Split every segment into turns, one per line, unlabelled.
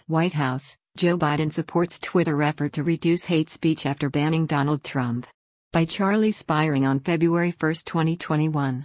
White House, Joe Biden supports Twitter effort to reduce hate speech after banning Donald Trump. By Charlie Spiring on February 1, 2021.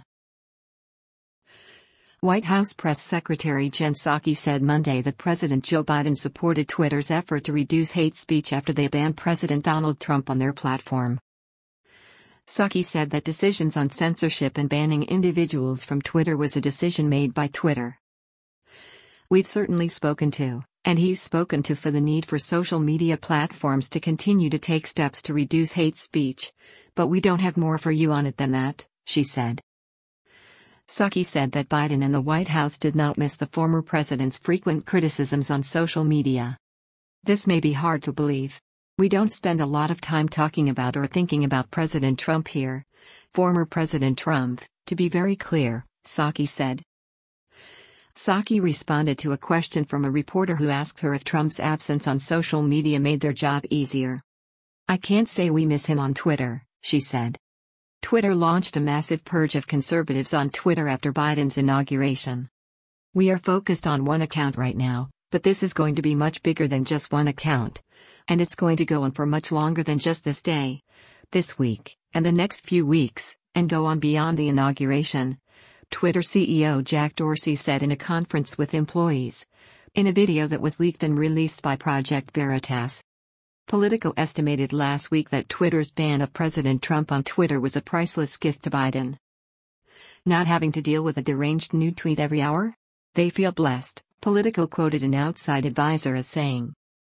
White House Press Secretary Jen Psaki said Monday that President Joe Biden supported Twitter's effort to reduce hate speech after they banned President Donald Trump on their platform. Psaki said that decisions on censorship and banning individuals from Twitter was a decision made by Twitter. "We've certainly spoken to, and he's spoken to, for the need for social media platforms to continue to take steps to reduce hate speech, but we don't have more for you on it than that," she said. Psaki said that Biden and the White House did not miss the former president's frequent criticisms on social media. "This may be hard to believe. We don't spend a lot of time talking about or thinking about President Trump here. Former President Trump, to be very clear," Psaki said. Psaki responded to a question from a reporter who asked her if Trump's absence on social media made their job easier. "I can't say we miss him on Twitter," she said. Twitter launched a massive purge of conservatives on Twitter after Biden's inauguration. "We are focused on one account right now, but this is going to be much bigger than just one account. And it's going to go on for much longer than just this day, this week, and the next few weeks, and go on beyond the inauguration," Twitter CEO Jack Dorsey said in a conference with employees, in a video that was leaked and released by Project Veritas. Politico estimated last week that Twitter's ban of President Trump on Twitter was a priceless gift to Biden. "Not having to deal with a deranged new tweet every hour? They feel blessed," Politico quoted an outside advisor as saying.